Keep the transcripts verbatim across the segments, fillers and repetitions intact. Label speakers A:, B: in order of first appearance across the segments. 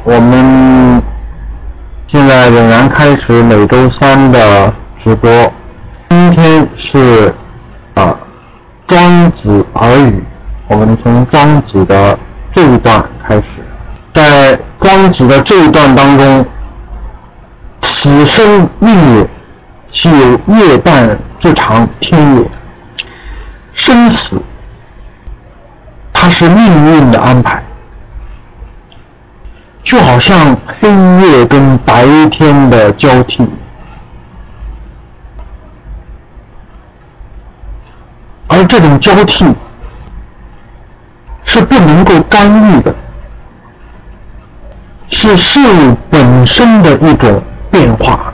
A: 我们现在仍然开始每周三的直播。今天是啊庄子耳语，我们从庄子的这一段开始。在庄子的这一段当中，此生命也，其有夜半之长天也。生死，它是命运的安排，就好像黑夜跟白天的交替，而这种交替是不能够干预的，是事物本身的一种变化。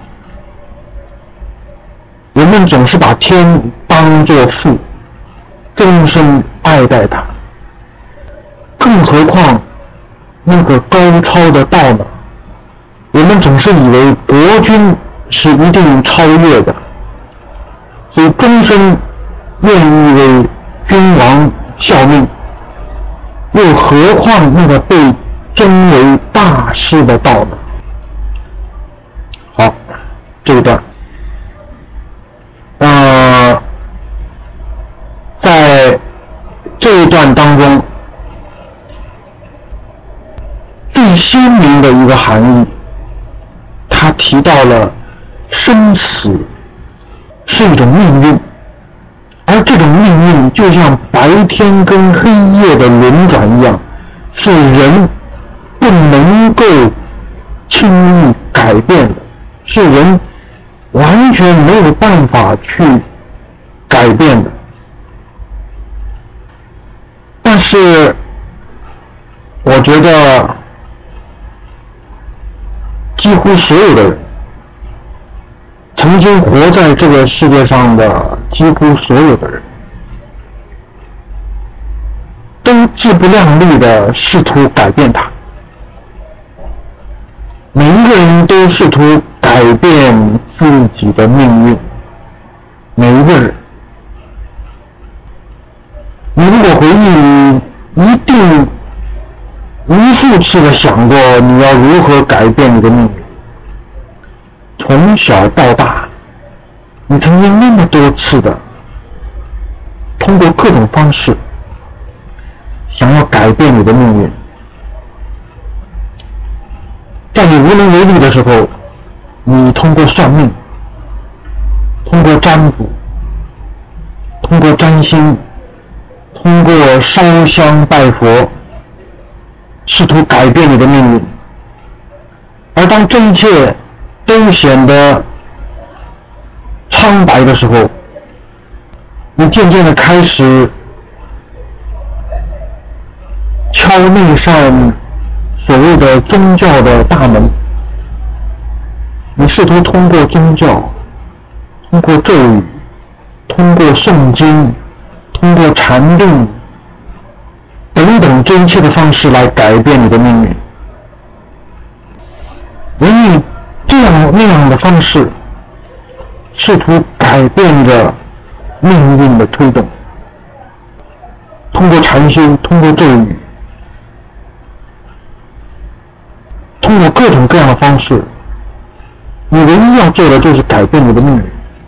A: 人们总是把天当作父，终身爱戴它，更何况那个高超的道呢？人们总是以为国君是一定超越的，所以终身愿意为君王效命，又何况那个被尊为大师的道呢？好，这一段呃，在这一段当中最鲜明的一个含义，他提到了生死是一种命运，而这种命运就像白天跟黑夜的轮转一样，是人不能够轻易改变的，是人完全没有办法去改变的。但是我觉得几乎所有的人，曾经活在这个世界上的几乎所有的人，都自不量力地试图改变它。每一个人都试图改变自己的命运，每一个人。你如果回忆，你一定无数次地想过你要如何改变你的命运。从小到大，你曾经那么多次的通过各种方式想要改变你的命运。在你无能为力的时候，你通过算命，通过占卜，通过占星，通过烧香拜佛，试图改变你的命运。而当这一切都显得苍白的时候，你渐渐地开始敲那扇所谓的宗教的大门，你试图通过宗教，通过咒语，通过诵经，通过禅定等等这一切的方式来改变你的命运。人以这样那样的方式试图改变着命运的推动，通过禅修，通过咒语，通过各种各样的方式，你唯一要做的就是改变你的命运。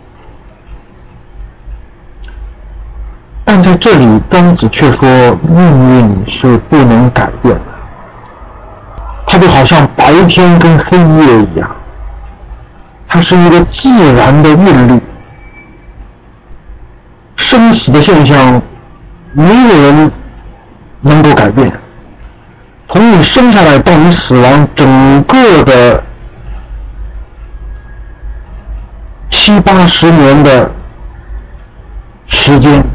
A: 但在这里，庄子却说命运是不能改变的，它就好像白天跟黑夜一样，它是一个自然的韵律。生死的现象没有人能够改变，从你生下来到你死亡，整个的七八十年的时间，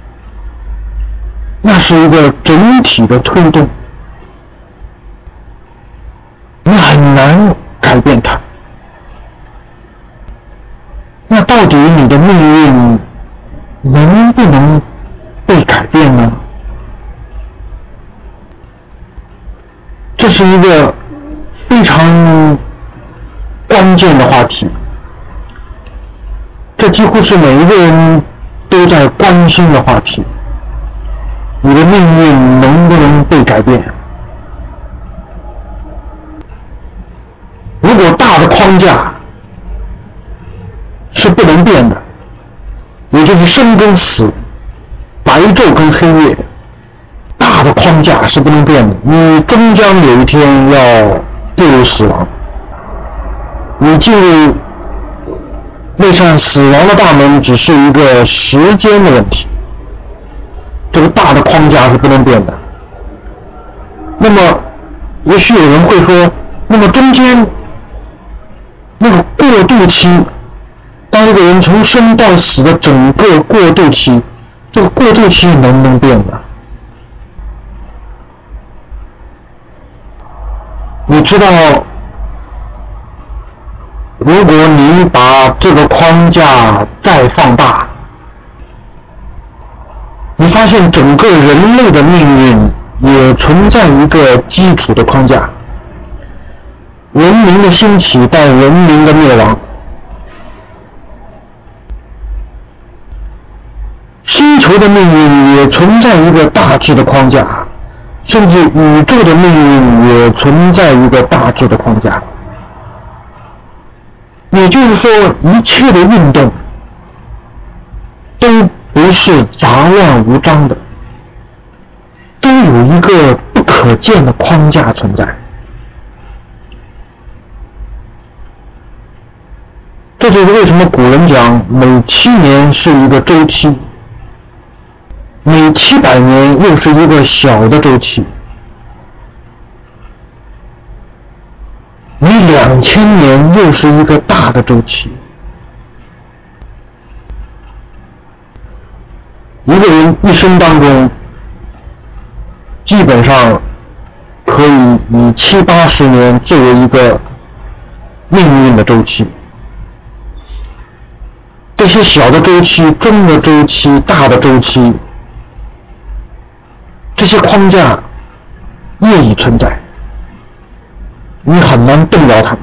A: 那是一个整体的推动，你很难改变它。那到底你的命运能不能被改变呢？这是一个非常关键的话题，这几乎是每一个人都在关心的话题。你的命运能不能被改变？ 大的框架是不能变的，也就是生跟死、白昼跟黑夜，大的框架是不能变的。你终将有一天要步入死亡，你进入那扇死亡的大门只是一个时间的问题，这个大的框架是不能变的。那么也许有人会说，那么中间那个过渡期，当一个人从生到死的整个过渡期，这个过渡期能不能变呢？你知道，如果你把这个框架再放大，你发现整个人类的命运也存在一个基础的框架，文明的兴起到文明的灭亡，星球的命运也存在一个大致的框架，甚至宇宙的命运也存在一个大致的框架。也就是说，一切的运动都不是杂乱无章的，都有一个不可见的框架存在。这就是为什么古人讲每七年是一个周期，每七百年又是一个小的周期，每两千年又是一个大的周期。一个人一生当中，基本上可以以七八十年作为一个命运的周期。这些小的周期、中的周期、大的周期，这些框架业已存在，你很难动摇它们。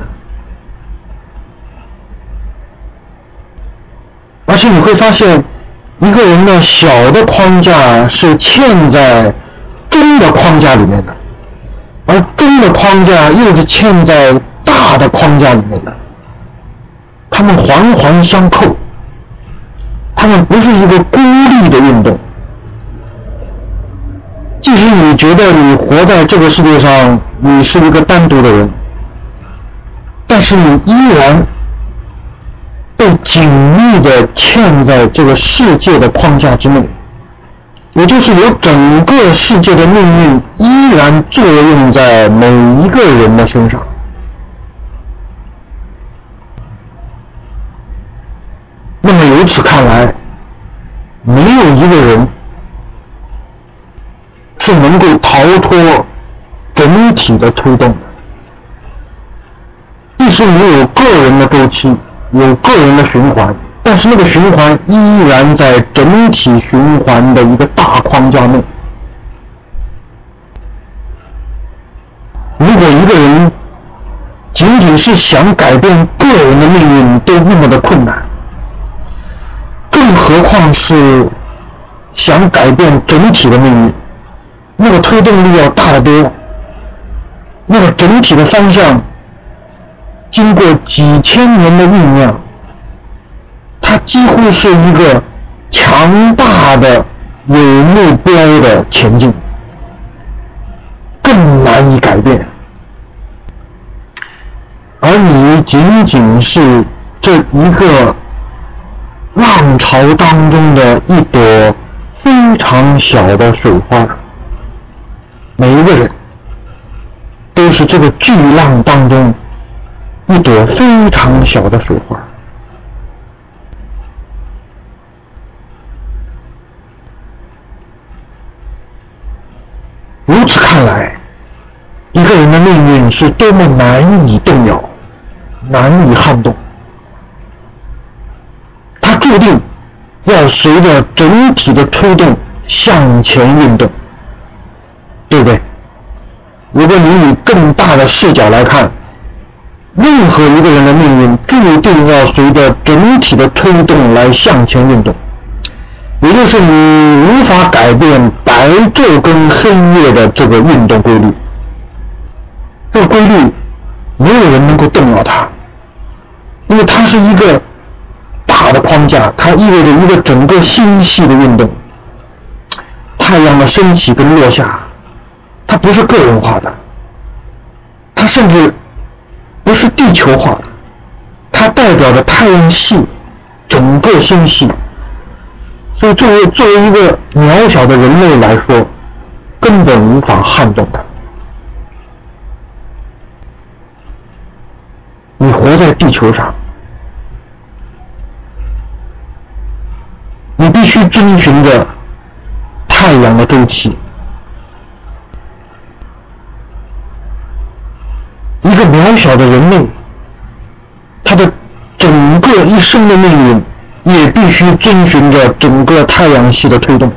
A: 而且你会发现，一个人的小的框架是嵌在中的框架里面的，而中的框架又是嵌在大的框架里面的，它们环环相扣，它们不是一个孤立的运动。即使你觉得你活在这个世界上，你是一个单独的人，但是你依然被紧密地嵌在这个世界的框架之内，也就是有整个世界的命运依然作用在每一个人的身上。那么由此看来，没有一个人是能够逃脱整体的推动的。即使你有个人的周期，有个人的循环，但是那个循环依然在整体循环的一个大框架内。如果一个人仅仅是想改变个人的命运都那么的困难，更何况是想改变整体的命运，那个推动力要大得多，那个整体的方向经过几千年的酝酿，它几乎是一个强大的有目标的前进，更难以改变。而你仅仅是这一个浪潮当中的一朵非常小的水花，每一个人都是这个巨浪当中一朵非常小的水花。如此看来，一个人的命运是多么难以动摇，难以撼动。他注定要随着整体的推动向前运动，对不对？如果你以更大的视角来看，任何一个人的命运注定要随着整体的推动来向前运动，也就是你无法改变白昼跟黑夜的这个运动规律，这个规律没有人能够动摇它， 它是一个大的框架，它意味着一个整个星系的运动。太阳的升起跟落下，它不是个人化的，它甚至不是地球化的，它代表着太阳系整个星系。所以作为作为一个渺小的人类来说，根本无法撼动它。你活在地球上，你必须遵循着太阳的周期。一个渺小的人类，他的整个一生的命运也必须遵循着整个太阳系的推动。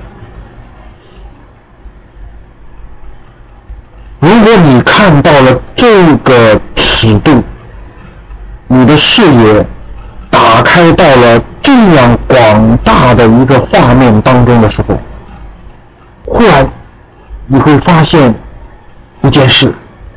A: 如果你看到了这个尺度，你的视野打开到了这样广大的一个画面当中的时候，忽然你会发现一件事，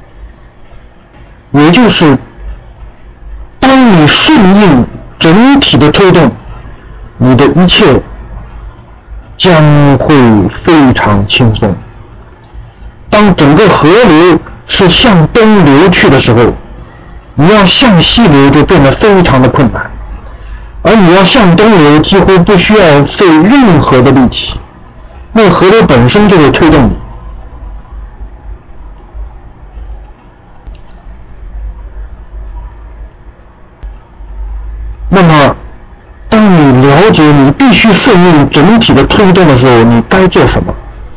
A: 也就是当你顺应整体的推动，你的一切将会非常轻松。当整个河流是向东流去的时候，你要向西流就变得非常的困难，而你要向东流几乎不需要费任何的力气，那个河流本身就会推动你。那么当你了解你必须顺应整体的推动的时候，你该做什么？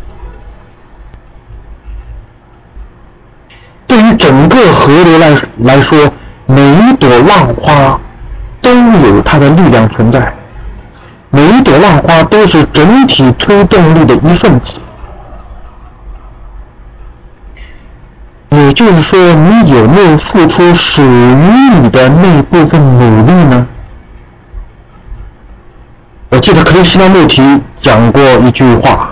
A: 对于整个河流来来说，每一朵浪花都有它的力量存在，每一朵浪花都是整体推动力的一份子。也就是说，你有没有付出属于你的那部分努力呢？我记得克里希那穆提讲过一句话，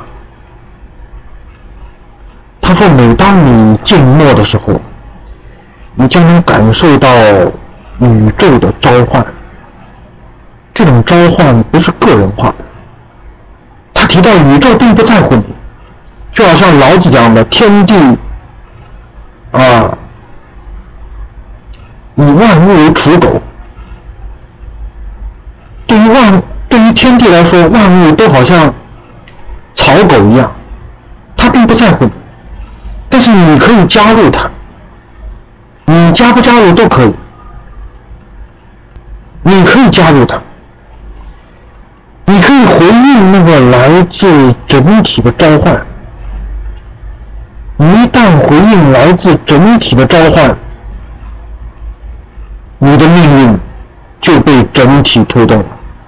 A: 他说每当你静默的时候，你将能感受到宇宙的召唤。这种召唤不是个人化的，他提到宇宙并不在乎你，就好像老子讲的天地啊，以万物为刍狗。对于万对于天地来说，万物都好像草狗一样，他并不在乎你，但是你可以加入他，你加不加入都可以，你可以加入他，你可以回应那个来自整体的召唤。你一旦回应来自整体的召唤，你的命运就被整体推动了。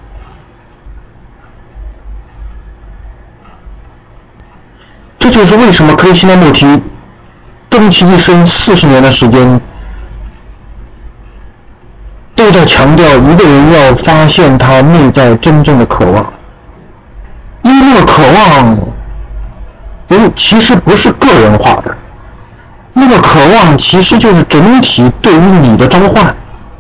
A: 这就是为什么克里希那穆提终其一生四十年的时间都在强调一个人要发现他内在真正的渴望，因为那个渴望其实不是个人化的，那个渴望其实就是整体对于你的召唤。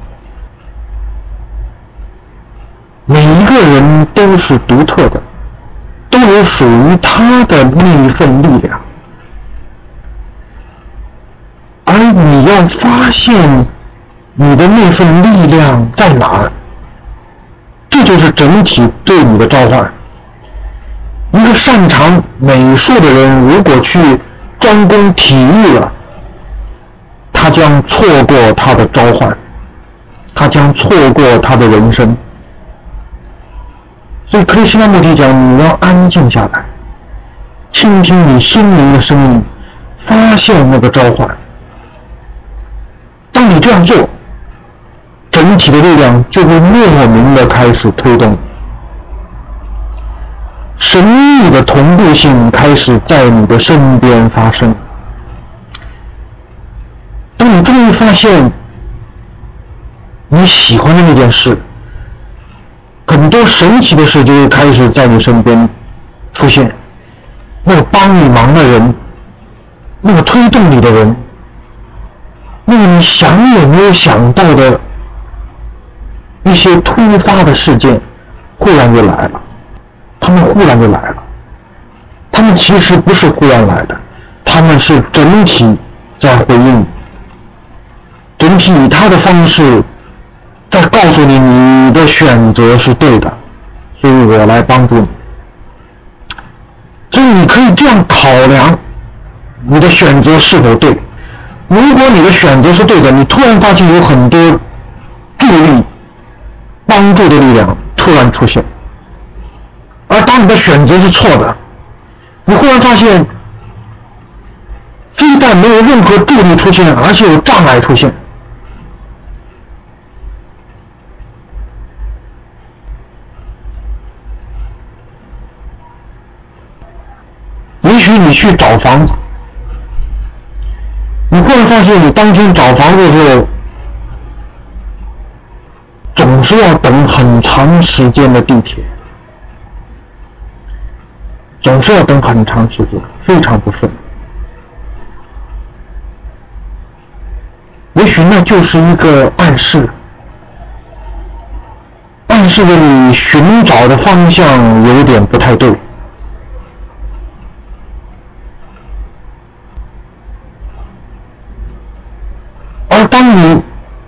A: 每一个人都是独特的，都有属于他的那一份力量，而你要发现你的那份力量在哪儿，这就是整体对你的召唤。一个擅长美术的人如果去专攻体育了，他将错过他的召唤，他将错过他的人生。所以克里希那穆提讲，你要安静下来，倾听你心灵的声音，发现那个召唤。当你这样做，整体的力量就会莫名的开始推动，神秘的同步性开始在你的身边发生。当你终于发现你喜欢的那件事，很多神奇的事就会开始在你身边出现。那个帮你忙的人，那个推动你的人，那个你想也没有想到的一些突发的事件忽然就来了，他们忽然就来了，他们其实不是忽然来的，他们是整体在回应，整体以他的方式在告诉你你的选择是对的，所以我来帮助你。所以你可以这样考量你的选择是否对。如果你的选择是对的，你突然发现有很多助力帮助的力量突然出现，而当你的选择是错的，你忽然发现非但没有任何助力出现，而且有障碍出现。也许你去找房子，你忽然发现你当天找房子的时候总是要等很长时间的地铁，总是要等很长时间，非常不顺。也许那就是一个暗示，暗示着你寻找的方向有点不太对。而当你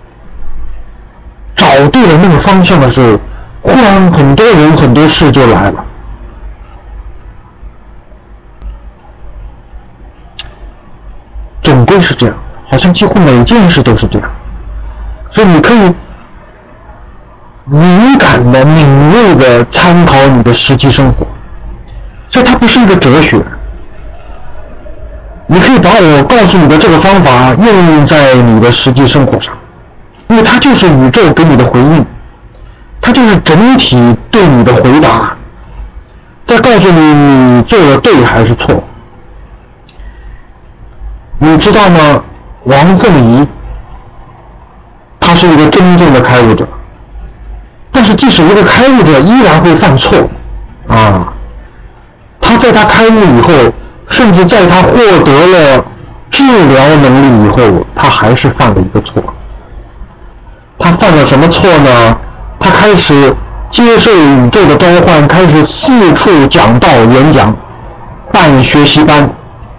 A: 找对了那个方向的时候，忽然很多人很多事就来了。总归是这样，好像几乎每件事都是这样。所以你可以敏感的、敏锐的参考你的实际生活。所以它不是一个哲学，你可以把我告诉你的这个方法应用在你的实际生活上，因为它就是宇宙给你的回应，它就是整体对你的回答，在告诉你你做的对还是错。你知道吗？王凤仪他是一个真正的开悟者，但是即使一个开悟者依然会犯错啊。他在他开悟以后，甚至在他获得了治疗能力以后，他还是犯了一个错。他犯了什么错呢？他开始接受宇宙的召唤，开始四处讲道演讲，办学习班。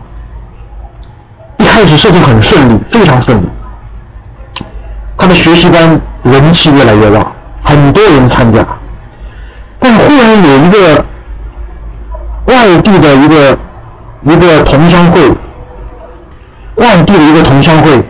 A: 一开始事情很顺利，非常顺利，他的学习班人气越来越旺，很多人参加。但忽然有一个外地的一个一个同乡会，外地的一个同乡会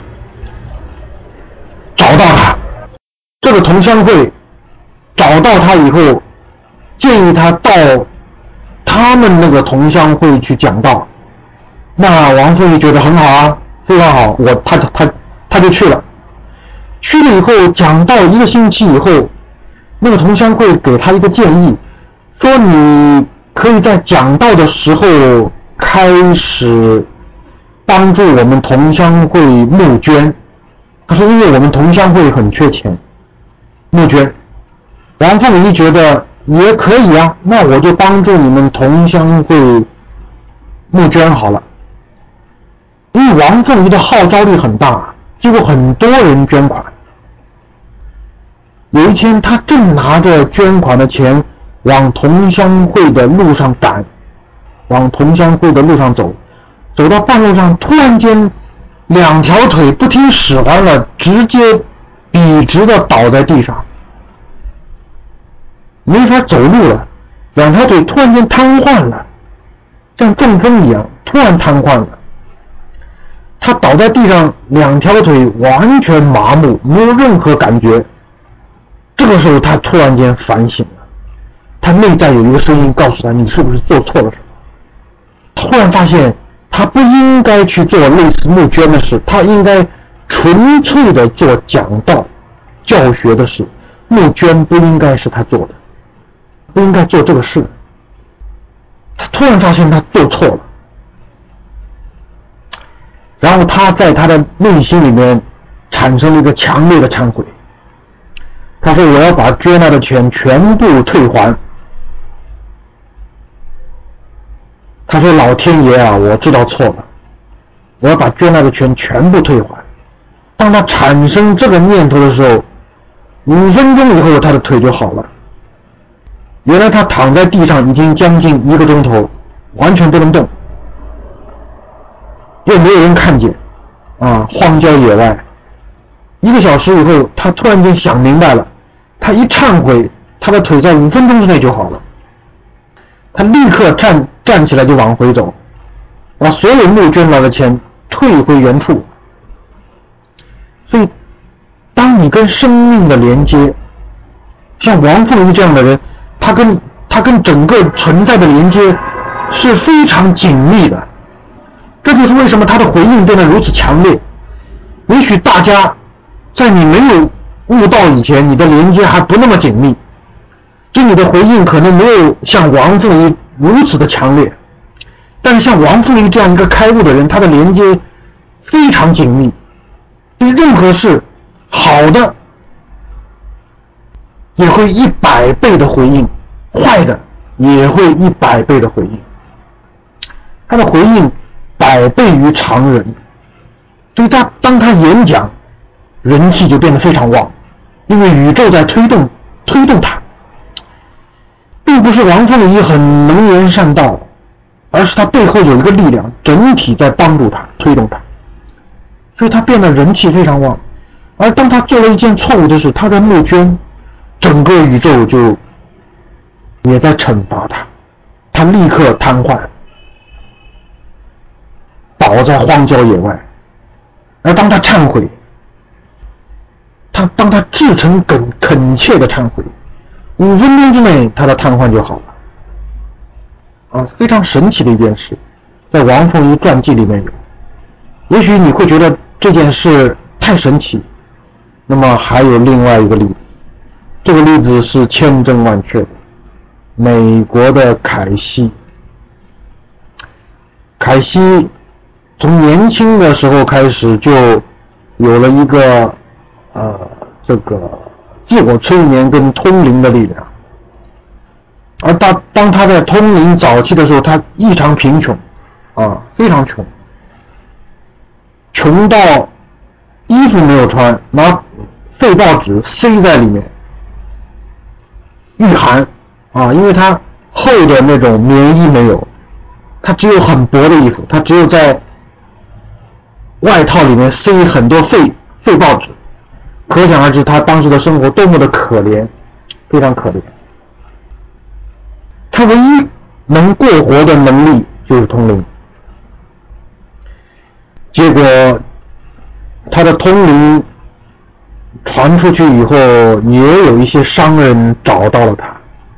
A: 找到他，这个同乡会找到他以后，建议他到他们那个同乡会去讲道。那王凤仪觉得很好啊，非常好，我他他他就去了。去了以后讲道一个星期以后，那个同乡会给他一个建议，说你可以在讲道的时候开始帮助我们同乡会募捐。他说因为我们同乡会很缺钱，募捐。王凤仪觉得也可以啊，那我就帮助你们同乡会募捐好了。因为王凤仪的号召力很大，结果很多人捐款。有一天他正拿着捐款的钱往同乡会的路上赶，往同乡会的路上走，走到半路上突然间两条腿不听使唤了，直接笔直的倒在地上，没法走路了，两条腿突然间瘫痪了，像中风一样突然瘫痪了。他倒在地上，两条腿完全麻木，没有任何感觉。这个时候他突然间反省了，他内在有一个声音告诉他，你是不是做错了什么？突然发现他不应该去做类似募捐的事，他应该纯粹的做讲道教学的事，募捐不应该是他做的，不应该做这个事。他突然发现他做错了，然后他在他的内心里面产生了一个强烈的忏悔。他说我要把捐来的钱全部退还。他说老天爷啊，我知道错了，我要把捐来的钱全部退还。当他产生这个念头的时候， 五分钟以后他的腿就好了。原来他躺在地上已经将近一个钟头，完全不能动，又没有人看见啊，荒郊野外。一个小时以后，他突然间想明白了，他一忏悔，他的腿在五分钟之内就好了。他立刻站站起来就往回走，把所有募捐来的钱退回原处。所以当你跟生命的连接，像王凤仪这样的人，他跟他跟整个存在的连接是非常紧密的。这就是为什么他的回应变得如此强烈。也许大家在你没有悟道以前，你的连接还不那么紧密，就你的回应可能没有像王凤仪如此的强烈，但是像王凤仪这样一个开悟的人，他的连接非常紧密，对任何事好的也会一百倍的回应，坏的也会一百倍的回应，他的回应百倍于常人。所以他当他演讲，人气就变得非常旺，因为宇宙在推动推动他，并不是王凤仪很能言善道，而是他背后有一个力量，整体在帮助他推动他，所以他变得人气非常旺。而当他做了一件错误的事，他在募捐，整个宇宙就也在惩罚他，他立刻瘫痪，倒在荒郊野外。而当他忏悔，他当他至诚恳恳切的忏悔，五分钟之内他的瘫痪就好了。啊，非常神奇的一件事，在王凤仪传记里面有。也许你会觉得这件事太神奇，那么还有另外一个例子，这个例子是千真万确的。美国的凯西，凯西从年轻的时候开始就有了一个呃这个自我催眠跟通灵的力量。而当当他在通灵早期的时候，他异常贫穷啊，非常穷，穷到衣服没有穿，拿废报纸塞在里面御寒啊，因为他厚的那种棉衣没有，他只有很薄的衣服，他只有在外套里面塞很多废废报纸，可想而知他当时的生活多么的可怜，非常可怜。他唯一能过活的能力就是通灵，结果他的通灵传出去以后，也有一些商人找到了他，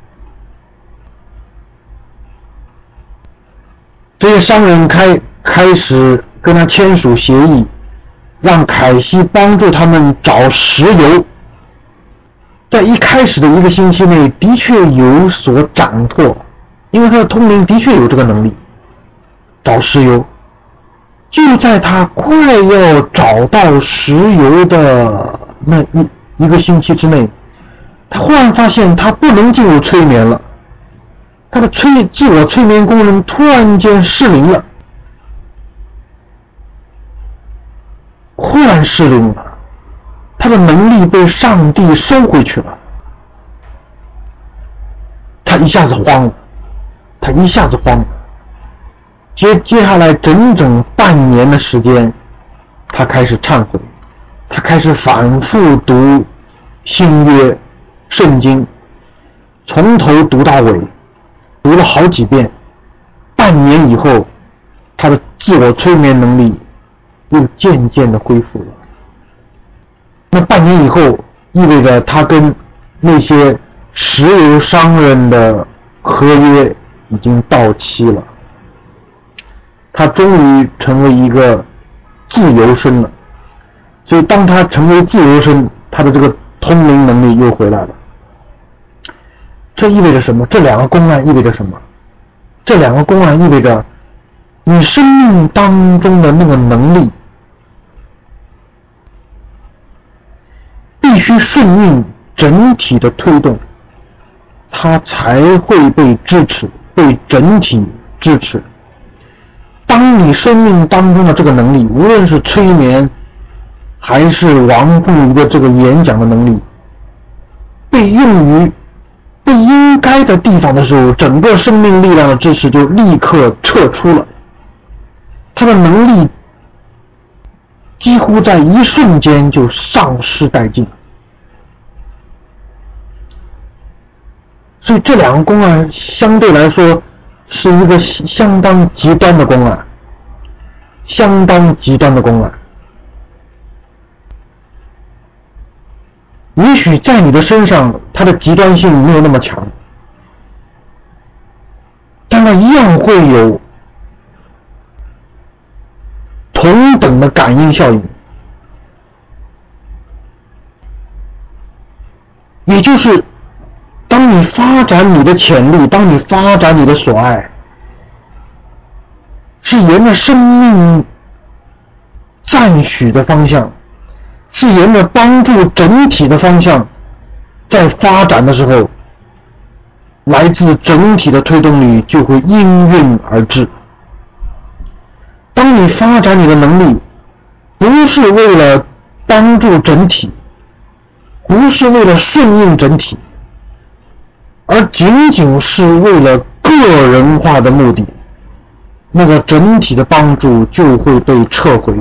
A: 这些商人开开始跟他签署协议，让凯西帮助他们找石油。在一开始的一个星期内的确有所斩获，因为他的通灵的确有这个能力找石油。就在他快要找到石油的那一一个星期之内，他忽然发现他不能进入催眠了，他的催自我催眠功能突然间失灵了，忽然失灵了，他的能力被上帝收回去了。他一下子慌了，他一下子慌了。接接下来整整半年的时间，他开始忏悔，他开始反复读新约圣经，从头读到尾，读了好几遍。半年以后，他的自我催眠能力又渐渐的恢复了。那半年以后意味着他跟那些石油商人的合约已经到期了，他终于成为一个自由身了。所以当他成为自由身，他的这个通灵能力又回来了。这意味着什么？这两个公案意味着什么？这两个公案意味着你生命当中的那个能力必须顺应整体的推动，它才会被支持，被整体支持。当你生命当中的这个能力，无论是催眠还是王凤仪的这个演讲的能力， 被用于不应该的地方的时候，整个生命力量的支持就立刻撤出了，他的能力几乎在一瞬间就丧失殆尽。所以这两个公案相对来说是一个相当极端的公案，相当极端的公案。也许在你的身上它的极端性没有那么强，但它一样会有同等的感应效应。也就是当你发展你的潜力，当你发展你的所爱，是沿着生命赞许的方向，是沿着帮助整体的方向在发展的时候，来自整体的推动力就会应运而至。当你发展你的能力不是为了帮助整体，不是为了顺应整体，而仅仅是为了个人化的目的，那个整体的帮助就会被撤回。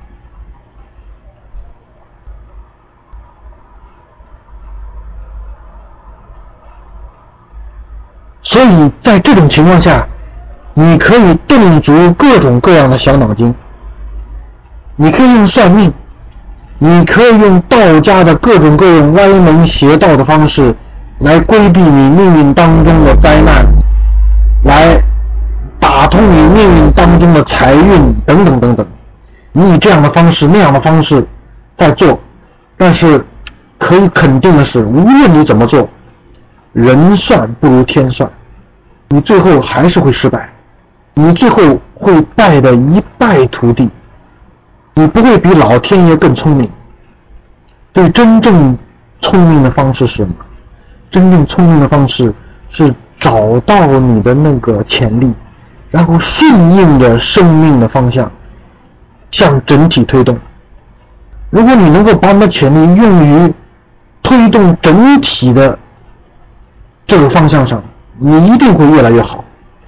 A: 所以在这种情况下，你可以动足各种各样的小脑筋，你可以用算命，你可以用道家的各种各样歪门邪道的方式来规避你命运当中的灾难，来打通你命运当中的财运等等等等。你以这样的方式那样的方式在做，但是可以肯定的是，无论你怎么做，人算不如天算，你最后还是会失败，你最后会败得一败涂地，你不会比老天爷更聪明。对，真正聪明的方式是什么？真正聪明的方式是找到你的那个潜力，然后顺应着生命的方向向整体推动。如果你能够把你的潜力用于推动整体的这个方向上，你一定会越来越好。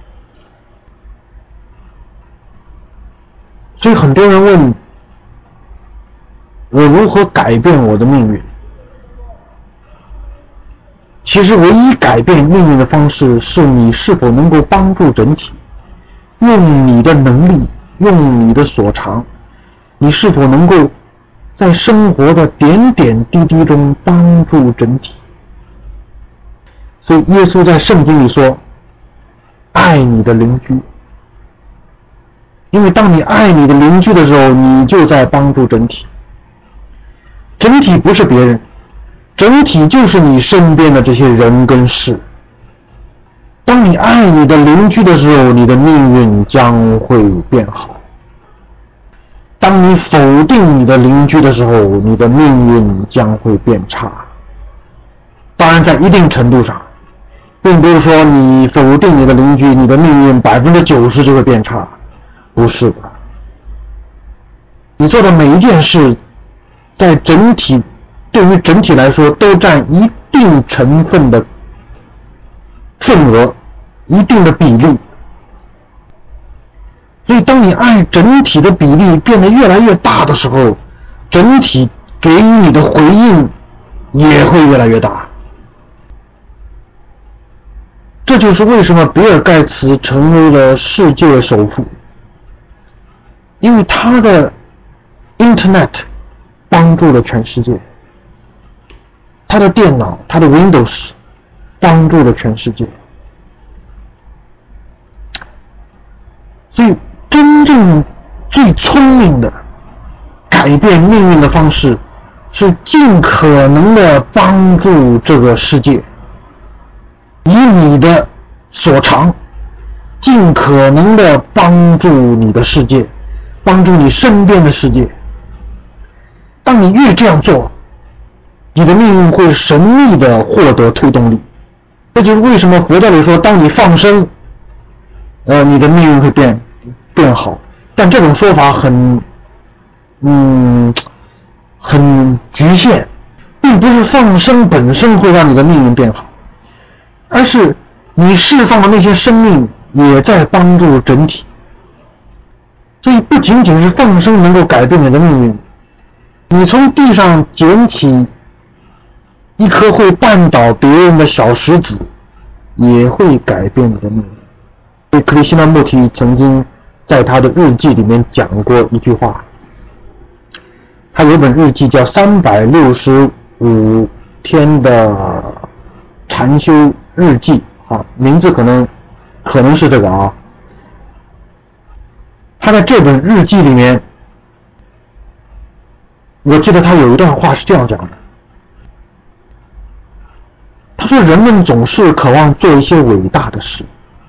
A: 所以很多人问我如何改变我的命运，其实唯一改变命运的方式是你是否能够帮助整体，用你的能力，用你的所长，你是否能够在生活的点点滴滴中帮助整体。所以耶稣在圣经里说，爱你的邻居，因为当你爱你的邻居的时候，你就在帮助整体。整体不是别人，整体就是你身边的这些人跟事。当你爱你的邻居的时候，你的命运将会变好。当你否定你的邻居的时候，你的命运将会变差。当然在一定程度上，并不是说你否定你的邻居，你的命运百分之九十就会变差，不是的。你做的每一件事在整体，对于整体来说都占一定成分的份额，一定的比例。所以当你爱整体的比例变得越来越大的时候，整体给你的回应也会越来越大。这就是为什么比尔盖茨成为了世界首富，因为他的 Internet 帮助了全世界，他的电脑，他的 Windows 帮助了全世界。所以真正最聪明的改变命运的方式是尽可能的帮助这个世界，以你的所长尽可能的帮助你的世界，帮助你身边的世界。当你越这样做，你的命运会神秘的获得推动力。这就是为什么佛教里说，当你放生，呃，你的命运会变变好。但这种说法很，嗯，很局限，并并不是放生本身会让你的命运变好，而是你释放的那些生命也在帮助整体。所以不仅仅是放生能够改变你的命运，你从地上捡起一颗会绊倒别人的小石子，也会改变你的命运。所以克里希那穆提曾经在他的日记里面讲过一句话，他有本日记叫三百六十五天的禅修日记啊，名字可能可能是这个啊。他在这本日记里面，我记得他有一段话是这样讲的，他说人们总是渴望做一些伟大的事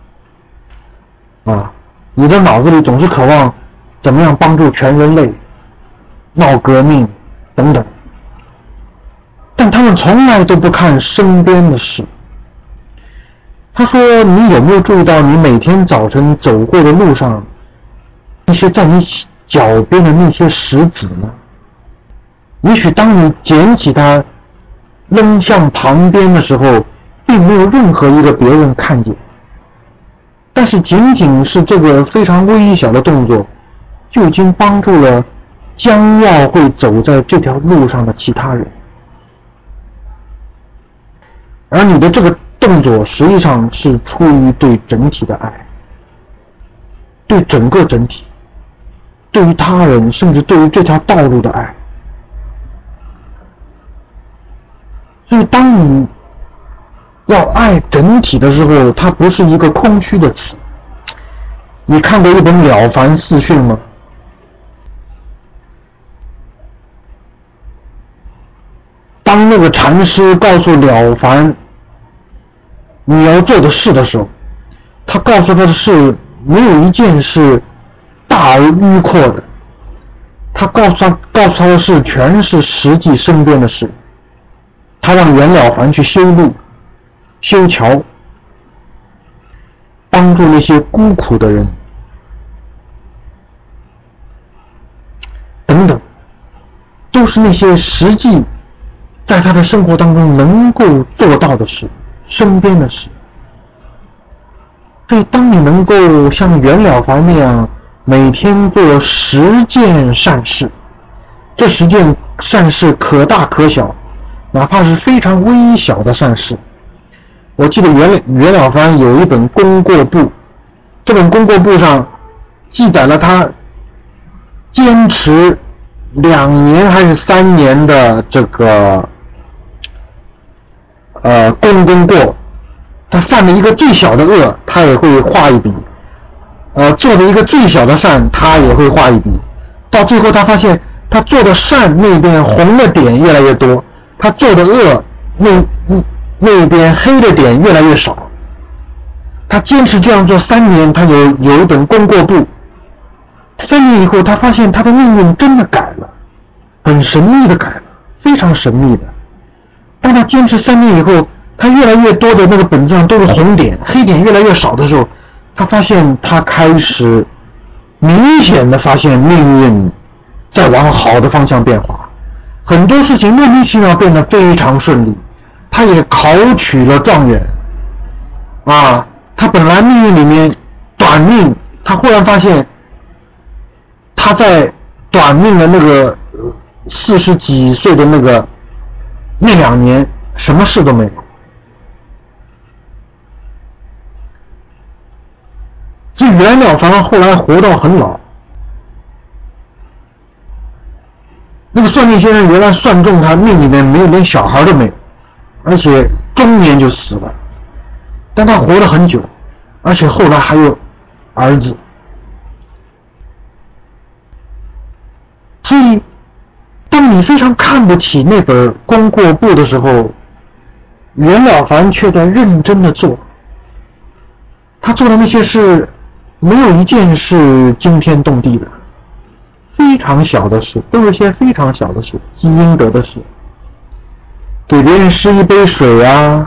A: 啊，你的脑子里总是渴望怎么样帮助全人类，闹革命等等，但他们从来都不看身边的事。他说你有没有注意到你每天早晨走过的路上那些在你脚边的那些石子呢？也许当你捡起它扔向旁边的时候，并没有任何一个别人看见，但是仅仅是这个非常微小的动作，就已经帮助了将要会走在这条路上的其他人。而你的这个动作实际上是出于对整体的爱，对整个整体，对于他人，甚至对于这条道路的爱。所以当你要爱整体的时候，它不是一个空虚的词。你看过一本《了凡四训》吗？当那个禅师告诉了凡你要做的事的时候，他告诉他的是没有一件是大而迂阔的，他告诉他告诉他的是全是实际身边的事。他让袁了凡去修路、修桥，帮助那些孤苦的人，等等，都是那些实际在他的生活当中能够做到的事，身边的事。所以当你能够像袁了凡那样每天做十件善事，这十件善事可大可小，哪怕是非常微小的善事。我记得袁袁了凡有一本功过簿，这本功过簿上记载了他坚持两年还是三年的这个呃功功过，他犯了一个最小的恶，他也会画一笔，呃做了一个最小的善，他也会画一笔，到最后他发现他做的善那边红的点越来越多，他做的恶那那边黑的点越来越少。他坚持这样做三年，他有有一本功过簿。三年以后，他发现他的命运真的改了，很神秘的改了，非常神秘的。当他坚持三年以后，他越来越多的那个本子上都是红点，黑点越来越少的时候，他发现他开始明显的发现命运在往好的方向变化，很多事情莫名其妙变得非常顺利。他也考取了状元啊，他本来命运里面短命，他忽然发现他在短命的那个四十几岁的那个那两年什么事都没有。所以袁了凡后来活到很老，那个算命先生原来算中他命里面没有，连小孩都没有，而且中年就死了，但他活了很久，而且后来还有儿子。所以当你非常看不起那本功过簿的时候，袁了凡却在认真的做，他做的那些事没有一件是惊天动地的，非常小的事，都是些非常小的事，积阴德的事，给别人施一杯水啊，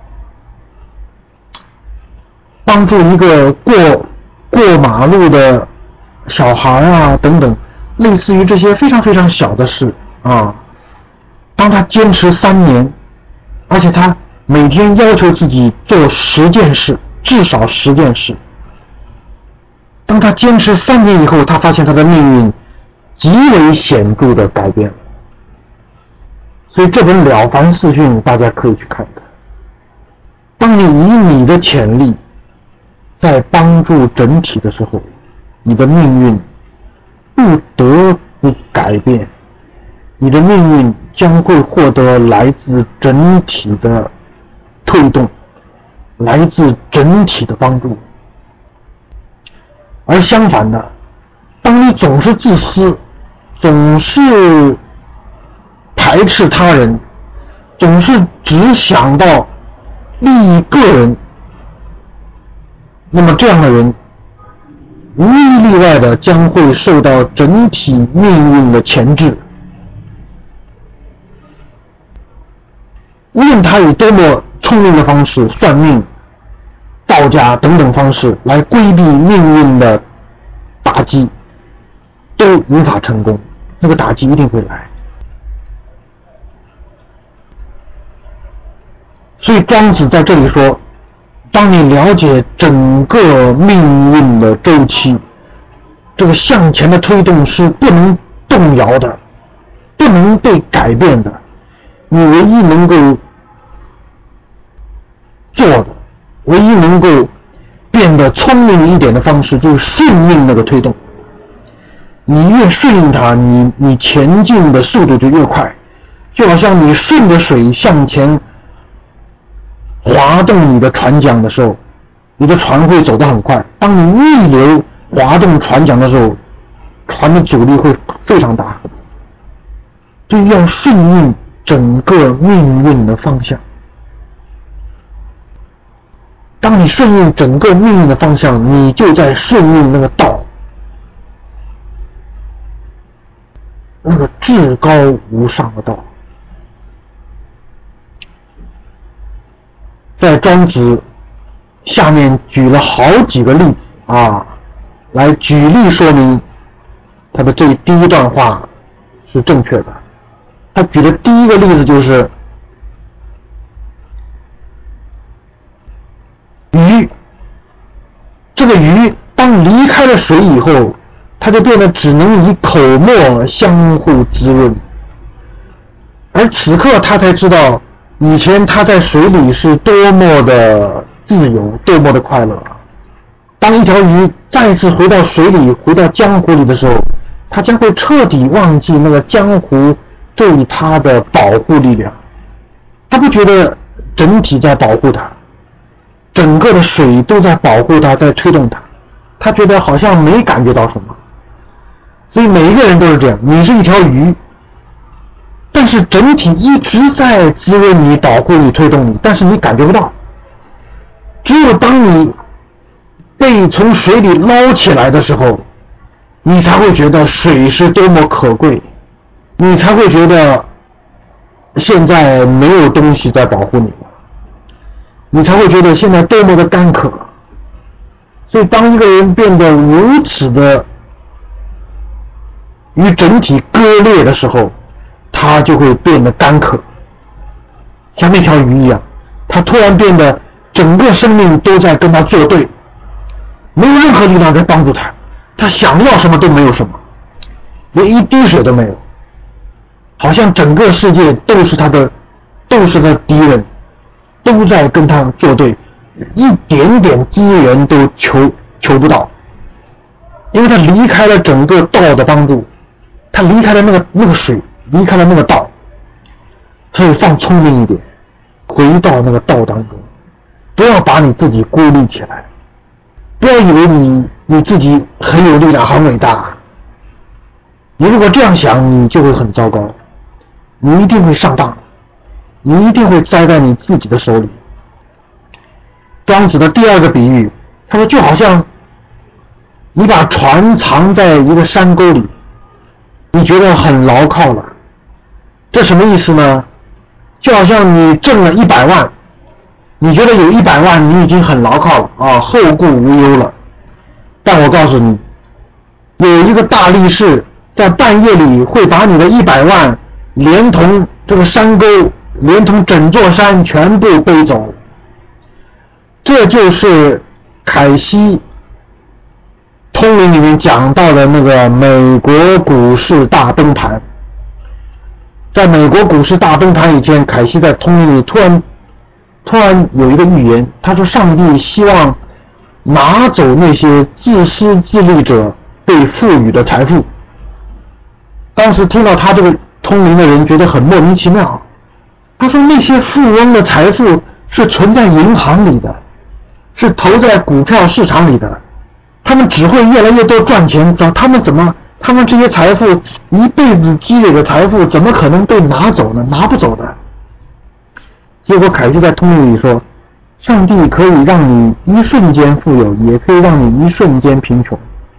A: 帮助一个过过马路的小孩啊等等，类似于这些非常非常小的事啊，他当他坚持三年，而且他每天要求自己做十件事，至少十件事。当他坚持三年以后，他发现他的命运极为显著的改变了。所以这本《了凡四训》大家可以去看看。当你以你的潜力在帮助整体的时候，你的命运不得不改变，你的命运将会获得来自整体的推动，来自整体的帮助。而相反的，当你总是自私，总是排斥他人，总是只想到利益个人，那么这样的人无一例外的将会受到整体命运的钳制。无论他以多么聪明的方式，算命、道家等等方式来规避命运的打击，都无法成功，那个打击一定会来。所以庄子在这里说，当你了解整个命运的周期，这个向前的推动是不能动摇的，不能被改变的，你唯一能够做的，唯一能够变得聪明一点的方式，就是顺应那个推动。你越顺应它，你你前进的速度就越快，就好像你顺着水向前滑动你的船桨的时候，你的船会走得很快。当你逆流滑动船桨的时候，船的阻力会非常大。就要顺应整个命运的方向。当你顺应整个命运的方向，你就在顺应那个道，那个至高无上的道。在庄子下面举了好几个例子啊，来举例说明他的这第一段话是正确的。他举的第一个例子就是鱼，这个鱼当离开了水以后，它就变得只能以口沫相互滋润，而此刻他才知道以前他在水里是多么的自由，多么的快乐。当一条鱼再次回到水里，回到江湖里的时候，他将会彻底忘记那个江湖对他的保护力量。他不觉得整体在保护他，整个的水都在保护他，在推动他，他觉得好像没感觉到什么。所以每一个人都是这样，你是一条鱼，但是整体一直在滋润你、保护你、推动你，但是你感觉不到。只有当你被从水里捞起来的时候，你才会觉得水是多么可贵，你才会觉得现在没有东西在保护你，你才会觉得现在多么的干渴。所以当一个人变得如此的与整体割裂的时候，他就会变得干渴，像那条鱼一样，他突然变得整个生命都在跟他作对，没有任何力量在帮助他，他想要什么都没有什么，连一滴水都没有，好像整个世界都是他的都是他的敌人，都在跟他作对，一点点资源都求求不到，因为他离开了整个道的帮助，他离开了那个那个水，离开了那个道。所以放聪明一点，回到那个道当中，不要把你自己孤立起来，不要以为你你自己很有力量、很伟大。你如果这样想，你就会很糟糕，你一定会上当，你一定会栽在你自己的手里。庄子的第二个比喻，他说就好像你把船藏在一个山沟里，你觉得很牢靠了，这什么意思呢？就好像你挣了一百万，你觉得有一百万你已经很牢靠了啊，后顾无忧了。但我告诉你，有一个大力士在半夜里会把你的一百万连同这个山沟，连同整座山全部背走。这就是凯西通灵里面讲到的那个美国股市大崩盘。在美国股市大崩盘以前，凯西在通灵里突然突然有一个预言，他说上帝希望拿走那些自私自利者被赋予的财富。当时听到他这个通灵的人觉得很莫名其妙，他说那些富翁的财富是存在银行里的，是投在股票市场里的，他们只会越来越多赚钱，他们怎么他们这些财富一辈子积累的财富怎么可能被拿走呢？拿不走的。结果凯西在通灵里说，上帝可以让你一瞬间富有，也可以让你一瞬间贫穷。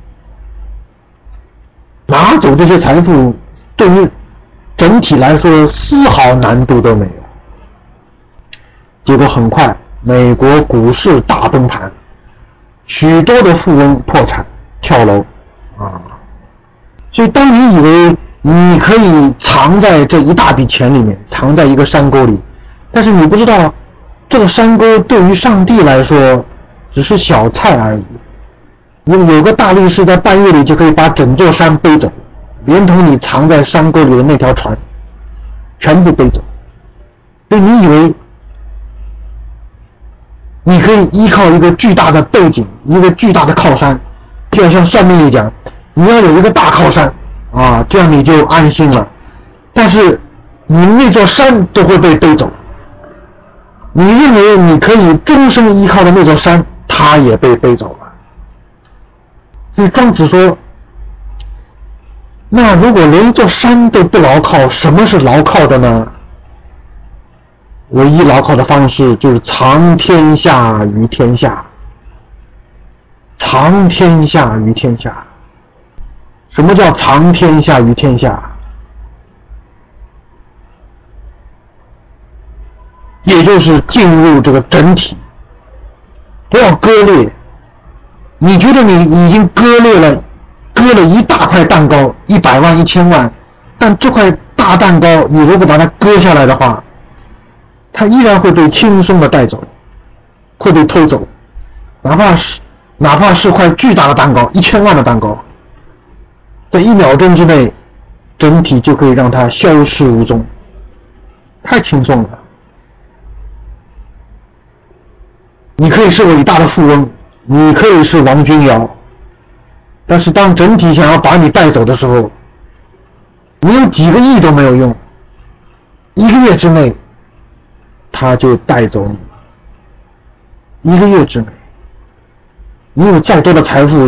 A: 拿走这些财富对于整体来说丝毫难度都没有。结果很快美国股市大崩盘，许多的富翁破产跳楼啊！所以当你以为你可以藏在这一大笔钱里面，藏在一个山沟里，但是你不知道这个山沟对于上帝来说只是小菜而已。有有个大力士在半夜里就可以把整座山背走，连同你藏在山沟里的那条船全部背走。所以你以为你可以依靠一个巨大的背景，一个巨大的靠山，就好像算命里讲，你要有一个大靠山啊，这样你就安心了。但是你那座山都会被背走，你认为你可以终身依靠的那座山，它也被背走了。所以庄子说，那如果连一座山都不牢靠，什么是牢靠的呢？唯一牢靠的方式就是藏天下于天下。藏天下于天下。什么叫藏天下于天下？也就是进入这个整体，不要割裂。你觉得你已经割裂了，割了一大块蛋糕，一百万、一千万，但这块大蛋糕，你如果把它割下来的话，它依然会被轻松的带走，会被偷走，哪怕是哪怕是块巨大的蛋糕，一千万的蛋糕，在一秒钟之内，整体就可以让它消失无踪，太轻松了。你可以是伟大的富翁，你可以是王君尧，但是当整体想要把你带走的时候，你有几个亿都没有用，一个月之内他就带走你。一个月之内，你有再多的财富，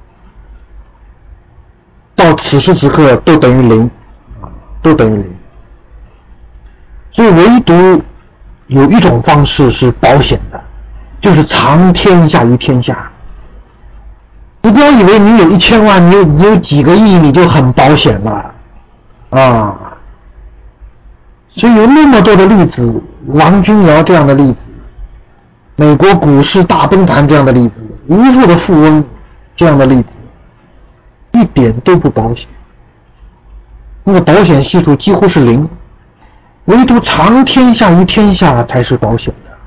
A: 到此时此刻都等于零，都等于零。所以唯独有一种方式是保险的，就是藏天下于天下。你不要以为你有一千万，你有你有几个亿，你就很保险了啊！所以有那么多的例子，王君尧这样的例子，美国股市大崩盘这样的例子，无数的富翁这样的例子，一点都不保险，那个保险系数几乎是零，唯独藏天下于天下才是保险的。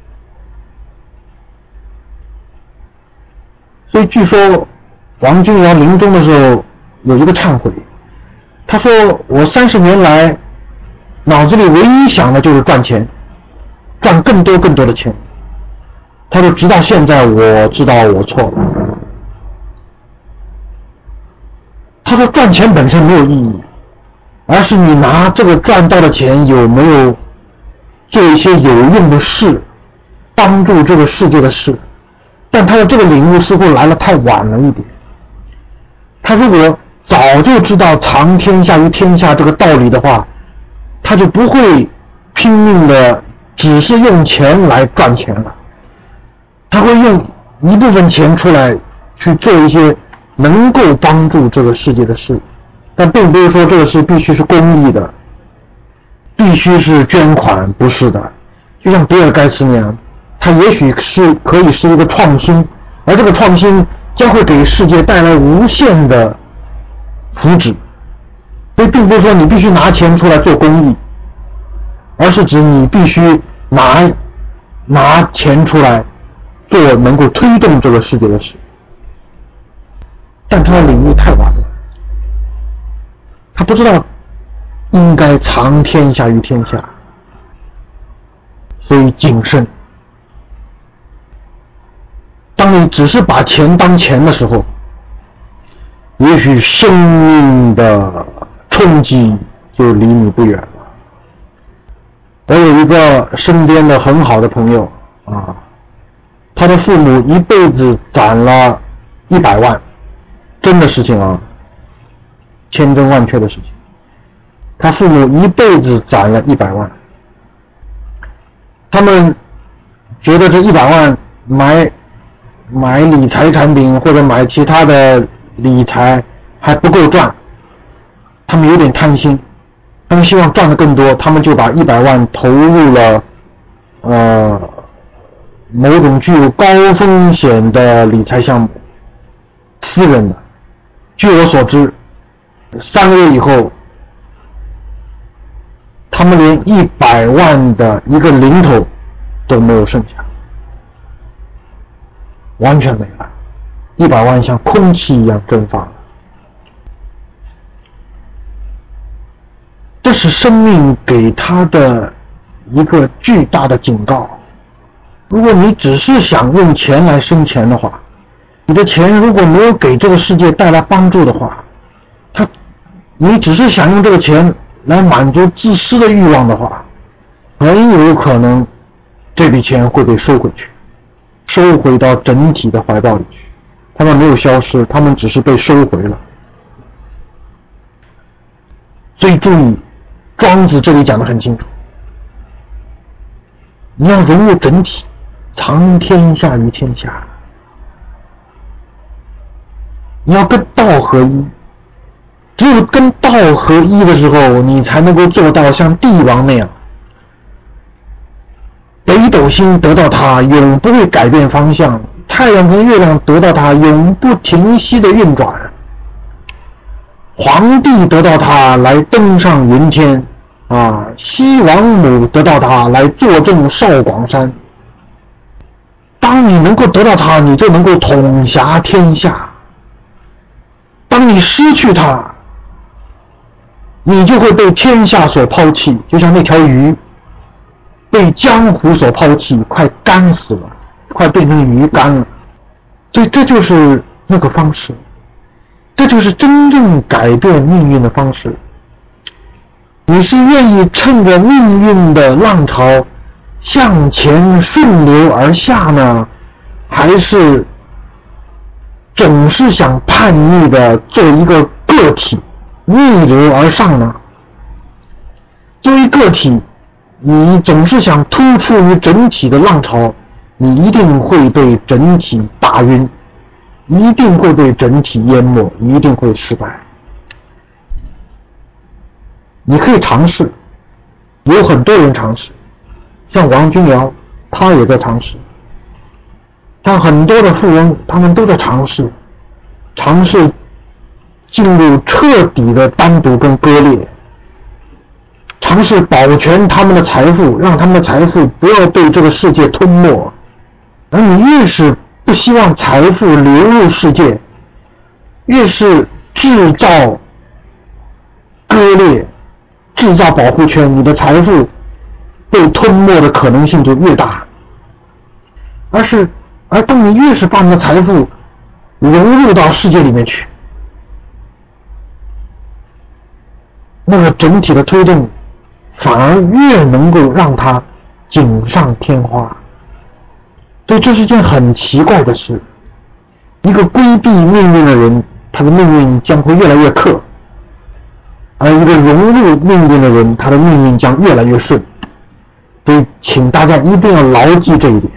A: 所以据说王君尧临终的时候有一个忏悔，他说我三十年来脑子里唯一想的就是赚钱，赚更多更多的钱。他说直到现在我知道我错了。他说赚钱本身没有意义，而是你拿这个赚到的钱有没有做一些有用的事，帮助这个世界的事。但他的这个领悟似乎来了太晚了一点。他如果早就知道藏天下于天下这个道理的话，他就不会拼命的只是用钱来赚钱了，他会用一部分钱出来去做一些能够帮助这个世界的事。但并不是说这个事必须是公益的，必须是捐款，不是的。就像比尔盖茨那样，它也许是可以是一个创新，而这个创新将会给世界带来无限的福祉， 所以并不是说你必须拿钱出来做公益，而是指你必须拿拿钱出来做能够推动这个世界的事。但他的领悟太晚了，他不知道应该藏天下于天下，所以谨慎。当你只是把钱当钱的时候，也许生命的冲击就离你不远了。我有一个身边的很好的朋友啊，他的父母一辈子攒了一百万，真的事情啊，千真万确的事情。他父母一辈子攒了一百万，他们觉得这一百万买买理财产品或者买其他的理财还不够赚，他们有点贪心，他们希望赚得更多，他们就把一百万投入了呃某种具有高风险的理财项目，私人的。据我所知，三个月以后，他们连一百万的一个零头都没有剩下，完全没了，一百万像空气一样蒸发了。这是生命给他的一个巨大的警告。如果你只是想用钱来生钱的话，你的钱如果没有给这个世界带来帮助的话，他你只是想用这个钱来满足自私的欲望的话，很有可能这笔钱会被收回去，收回到整体的怀抱里去。他们没有消失，他们只是被收回了。所以注意，庄子这里讲得很清楚，你要融入整体，藏天下于天下，你要跟道合一。只有跟道合一的时候，你才能够做到像帝王那样，北斗星得到它永不会改变方向，太阳跟月亮得到它永不停息的运转，皇帝得到它来登上云天啊，西王母得到它来坐镇少广山。当你能够得到它，你就能够统辖天下。当你失去它，你就会被天下所抛弃，就像那条鱼被江湖所抛弃，快干死了，快变成鱼干了。所以这就是那个方式，这就是真正改变命运的方式。你是愿意趁着命运的浪潮向前顺流而下呢，还是总是想叛逆的做一个个体逆流而上呢？作为个体，你总是想突出于整体的浪潮，你一定会被整体打晕，一定会被整体淹没，一定会失败。你可以尝试，有很多人尝试，像王君瑶他也在尝试，像很多的富翁他们都在尝试尝试进入彻底的单独跟割裂，尝试保全他们的财富，让他们的财富不要被这个世界吞没。而你越是不希望财富流入世界，越是制造割裂，制造保护圈，你的财富被吞没的可能性就越大。而是而当你越是把你的财富融入到世界里面去，那个整体的推动反而越能够让它锦上添花。所以这是件很奇怪的事，一个规避命运的人，他的命运将会越来越克，而一个融入命运的人，他的命运将越来越顺。所以请大家一定要牢记这一点，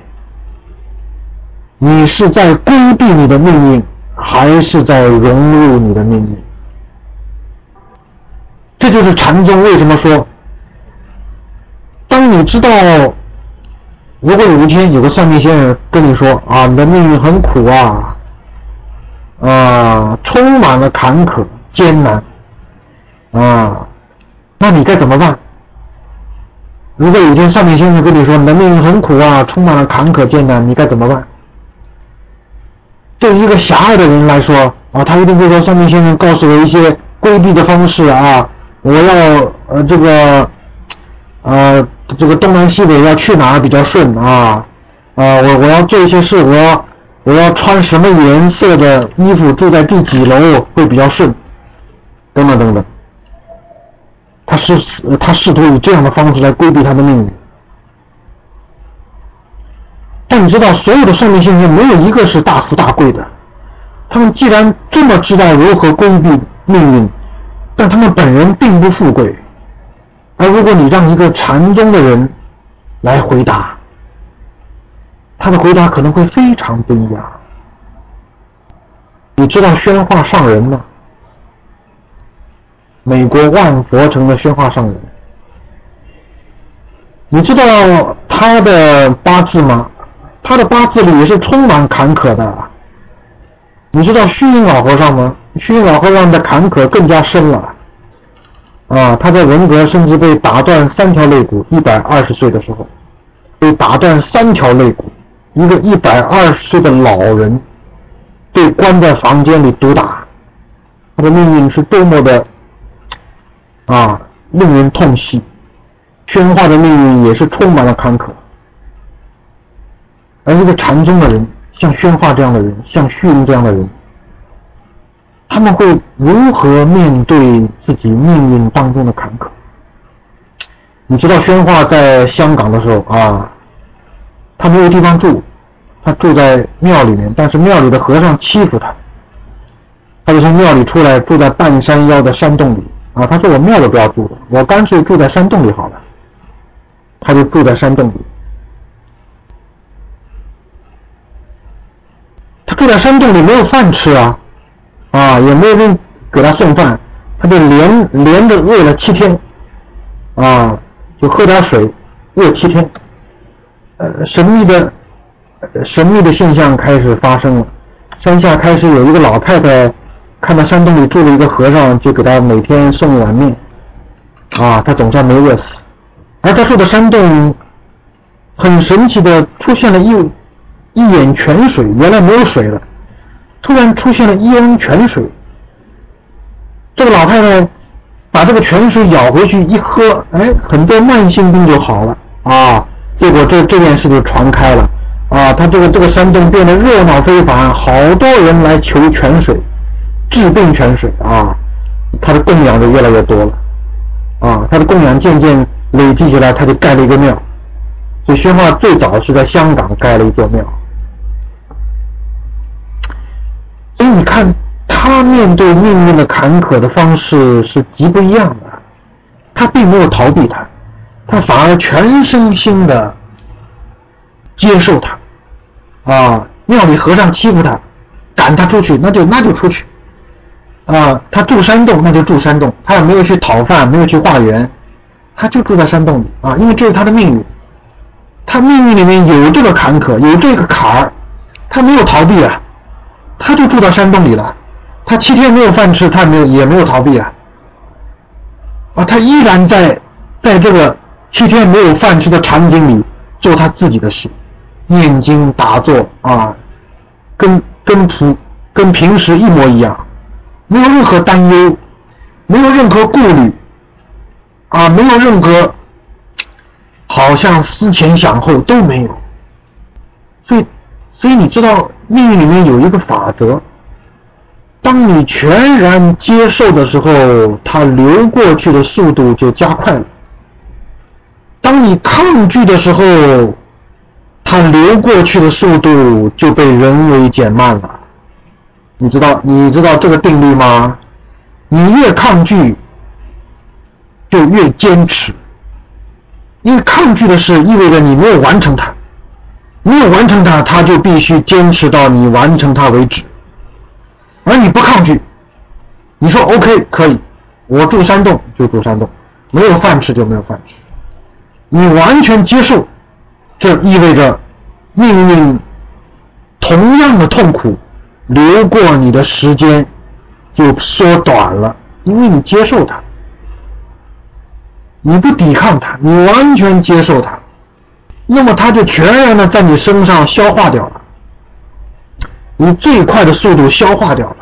A: 你是在规避你的命运，还是在融入你的命运？这就是禅宗为什么说，当你知道，如果有一天有个算命先生跟你说啊，你的命运很苦啊，啊，充满了坎坷艰难， 啊，那你该怎么办？如果有一天算命先生跟你说你的命运很苦啊，充满了坎坷艰难，你该怎么办？对于一个狭隘的人来说啊，他一定会说算命先生告诉我一些规避的方式啊，我要呃这个呃这个东南西北要去哪儿比较顺啊，啊我我要做一些事，我要我要穿什么颜色的衣服，住在第几楼会比较顺，等等等等。他试他试图以这样的方式来规避他的命运。但你知道，所有的算命先生没有一个是大富大贵的。他们既然这么知道如何规避命运，但他们本人并不富贵。而如果你让一个禅宗的人来回答，他的回答可能会非常不一样。你知道宣化上人吗？美国万佛城的宣化上人，你知道他的八字吗？他的八字里也是充满坎坷的。你知道虚云老和尚吗？虚云老和尚的坎坷更加深了啊！他在文革甚至被打断三条肋骨，一百二十岁的时候被打断三条肋骨，一个一百二十岁的老人被关在房间里毒打，他的命运是多么的啊令人痛惜。宣化的命运也是充满了坎坷。而一个禅宗的人，像宣化这样的人，像虚云这样的人，他们会如何面对自己命运当中的坎坷？你知道宣化在香港的时候啊，他没有地方住，他住在庙里面，但是庙里的和尚欺负他，他就从庙里出来，住在半山腰的山洞里啊。他说我庙都不要住了，我干脆住在山洞里好了。他就住在山洞里。他住在山洞里没有饭吃啊，啊，也没有人给他送饭，他就连连着饿了七天，啊，就喝点水，饿七天。呃，神秘的神秘的现象开始发生了。山下开始有一个老太太看到山洞里住了一个和尚，就给他每天送一碗面，啊，他总算没饿死。而他住的山洞很神奇的出现了一一眼泉水，原来没有水了，突然出现了一汪泉水。这个老太太把这个泉水舀回去一喝，哎，很多慢性病就好了啊！结果这这件事就传开了啊！他这个这个山洞变得热闹非凡，好多人来求泉水，治病泉水啊！他的供养就越来越多了啊！他的供养渐渐累积起来，他就盖了一个庙。所以宣化最早是在香港盖了一座庙。所以你看，他面对命运的坎坷的方式是极不一样的。他并没有逃避它，他反而全身心的接受它。啊，庙里和尚欺负他，赶他出去，那就那就出去。啊，他住山洞，那就住山洞，他也没有去讨饭，没有去化缘，他就住在山洞里啊，因为这是他的命运。他命运里面有这个坎坷，有这个坎儿，他没有逃避啊，他就住到山洞里了。他七天没有饭吃，他没有也没有逃避啊，啊，他依然在在这个七天没有饭吃的场景里做他自己的事，念经打坐啊，跟跟平跟平时一模一样，没有任何担忧，没有任何顾虑，啊，没有任何好像思前想后都没有。所以所以你知道命运里面有一个法则，当你全然接受的时候，它流过去的速度就加快了。当你抗拒的时候，它流过去的速度就被人为减慢了。你知道你知道这个定律吗？你越抗拒就越坚持，因为抗拒的事意味着你没有完成它，没有完成它，它就必须坚持到你完成它为止。而你不抗拒，你说 OK 可以，我住山洞就住山洞，没有饭吃就没有饭吃，你完全接受，这意味着命运同样的痛苦流过你的时间就缩短了，因为你接受它。 你不抵抗它，你完全接受它，那么它就全然的在你身上消化掉了，以最快的速度消化掉了。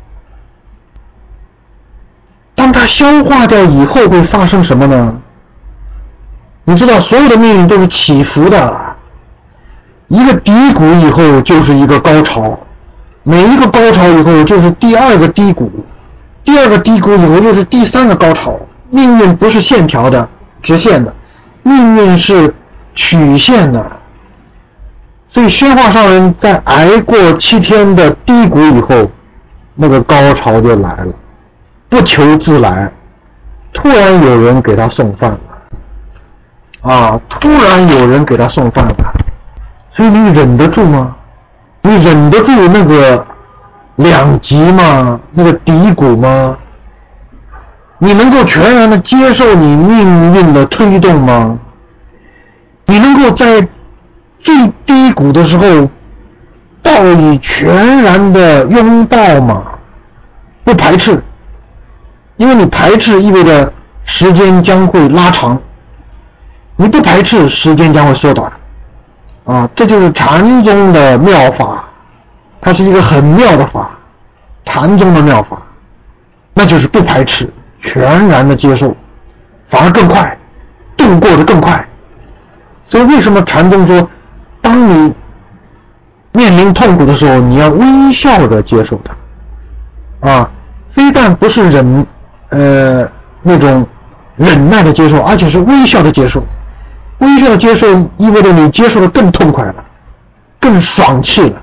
A: 当它消化掉以后会发生什么呢？你知道所有的命运都是起伏的，一个低谷以后就是一个高潮，每一个高潮以后就是第二个低谷，第二个低谷以后又是第三个高潮。命运不是线条的直线的，命运是曲线的。所以宣化上人在挨过七天的低谷以后，那个高潮就来了，不求自来，突然有人给他送饭了啊！突然有人给他送饭了，所以你忍得住吗？你忍得住那个两极吗？那个低谷吗？你能够全然的接受你命运的推动吗？你能够在最低谷的时候报以全然的拥抱吗？不排斥，因为你排斥意味着时间将会拉长，你不排斥时间将会缩短啊！这就是禅宗的妙法，它是一个很妙的法，禅宗的妙法，那就是不排斥，全然的接受，反而更快，度过的更快。所以为什么禅宗说，当你面临痛苦的时候，你要微笑的接受它啊，非但不是忍呃那种忍耐的接受，而且是微笑的接受。微笑的接受意味着你接受的更痛快了，更爽气了。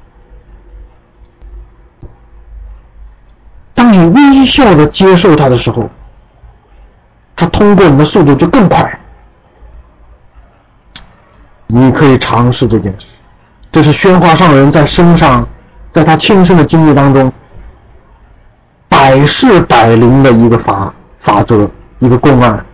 A: 当你微笑的接受它的时候，它通过你的速度就更快。你可以尝试这件事，这是宣化上人在身上，在他亲身的经历当中百试百灵的一个法法则，一个公案。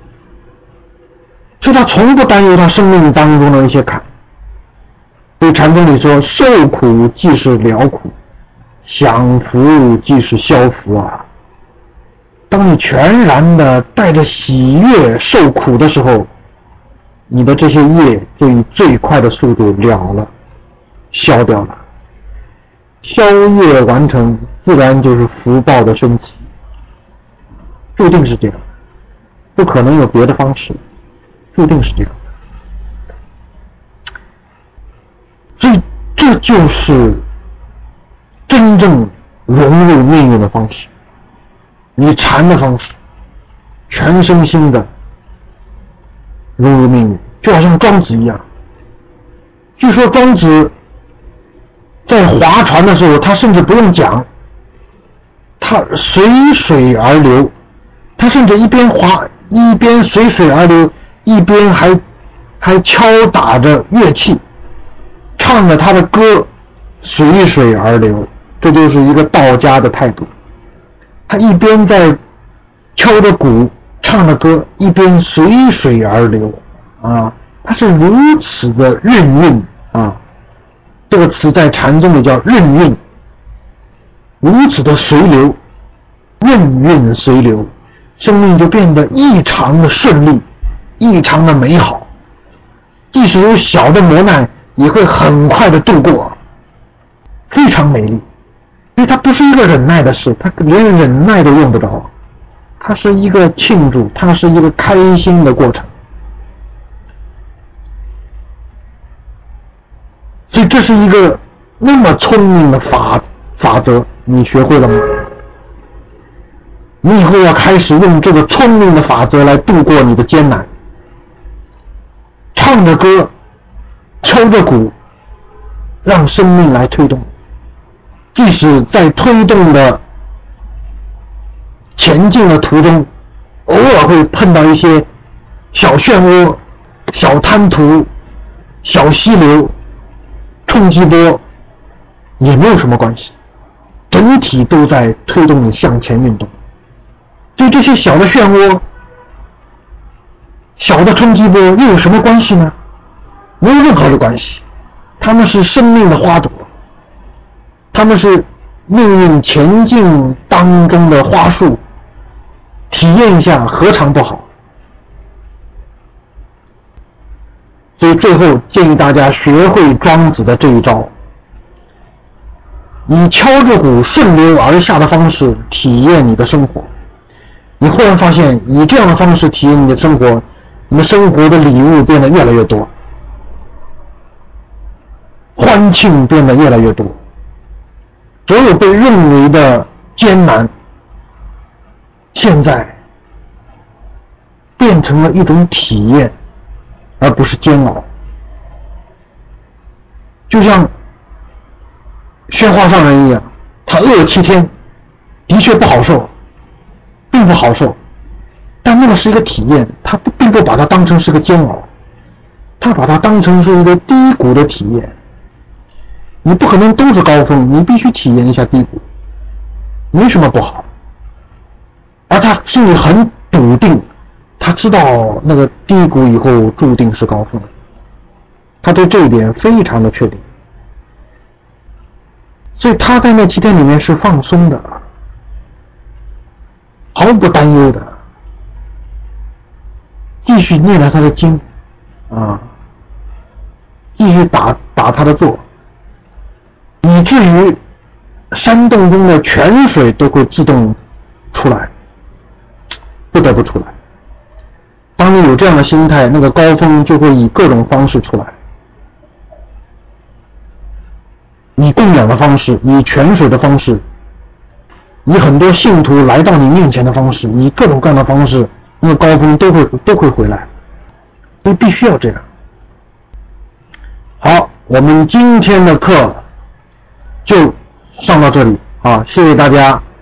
A: 所以他从不担忧他生命当中的一些坎。所以禅宗里说，受苦即是了苦，享福即是消福啊。当你全然的带着喜悦受苦的时候，你的这些业就以最快的速度了了，消掉了。消业完成，自然就是福报的升起，注定是这样，不可能有别的方式，注定是这样。所以这就是真正融入命运的方式，你禅的方式，全身心的融入命运，就好像庄子一样。据说庄子在划船的时候，他甚至不用讲，他随水而流，他甚至一边划一边随水而流，一边还还敲打着乐器，唱着他的歌，随水而流。这就是一个道家的态度，他一边在敲着鼓唱着歌，一边随水而流啊，他是如此的任运啊，这个词在禅宗里叫任运，如此的随流，任运随流，生命就变得异常的顺利，异常的美好，即使有小的磨难也会很快的度过，非常美丽。因为它不是一个忍耐的事，它连忍耐都用不着，它是一个庆祝，它是一个开心的过程。所以这是一个那么聪明的法法则，你学会了吗？你以后要开始用这个聪明的法则来度过你的艰难，唱着歌，敲着鼓，让生命来推动。即使在推动的前进的途中，偶尔会碰到一些小漩涡、小滩涂、小溪流、冲击波，也没有什么关系，整体都在推动你向前运动。所以这些小的漩涡、小的冲击波又有什么关系呢？没有任何的关系，它们是生命的花朵，他们是命运前进当中的花束，体验一下何尝不好？ 以最后建议大家学会庄子的这一招，以敲着鼓顺流而下的方式体验你的生活。你忽然发现，以这样的方式体验你的生活，你的生活的礼物变得越来越多，欢庆变得越来越多，所有被认为的艰难，现在变成了一种体验，而不是煎熬。就像宣化上人一样，他饿七天，的确不好受，并不好受，但那个是一个体验，他并不把它当成是个煎熬，他把它当成是一个低谷的体验。你不可能都是高峰，你必须体验一下低谷，没什么不好。而他心里很笃定，他知道那个低谷以后注定是高峰，他对这一点非常的确定，所以他在那七天里面是放松的，毫不担忧的，继续念了他的经啊，继续打打他的坐，以至于山洞中的泉水都会自动出来，不得不出来。当你有这样的心态，那个高峰就会以各种方式出来，以供养的方式，以泉水的方式，以很多信徒来到你面前的方式，以各种各样的方式，那个高峰都会都会回来，所以必须要这样。好，我们今天的课就上到这里啊，谢谢大家。